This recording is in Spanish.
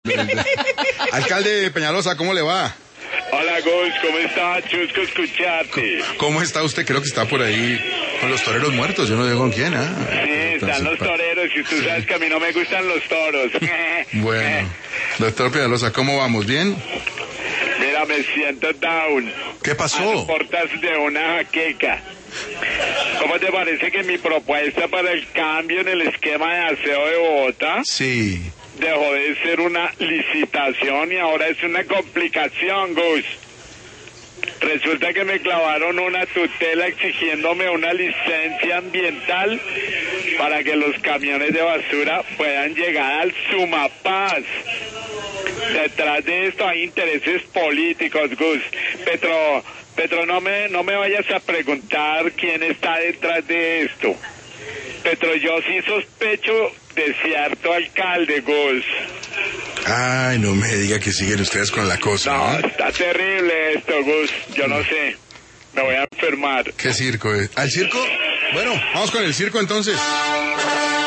Alcalde Peñalosa, ¿cómo le va? Hola, Gus, ¿cómo está? Chusco escucharte. ¿Cómo está usted? Creo que está por ahí con los toreros muertos, yo no sé con quién, ¿ah? Sí, están los toreros y tú sabes que a mí no me gustan los toros. Bueno, doctor Peñalosa, ¿cómo vamos? ¿Bien? Mira, me siento down. ¿Qué pasó? A portas de una jaqueca. ¿Cómo te parece que mi propuesta para el cambio en el esquema de aseo de Bogotá Sí. dejó de ser una licitación y ahora es una complicación, Gus? Resulta que me clavaron una tutela exigiéndome una licencia ambiental para que los camiones de basura puedan llegar al Sumapaz. Detrás de esto hay intereses políticos, Gus. Petro, no me vayas a preguntar quién está detrás de esto. Petro, yo sí sospecho de cierto alcalde, Gus. Ay, no me diga que siguen ustedes con la cosa, No, ¿no? está terrible esto, Gus. Yo no sé. Me voy a enfermar. ¿Qué circo es? ¿Al circo? Bueno, vamos con el circo entonces.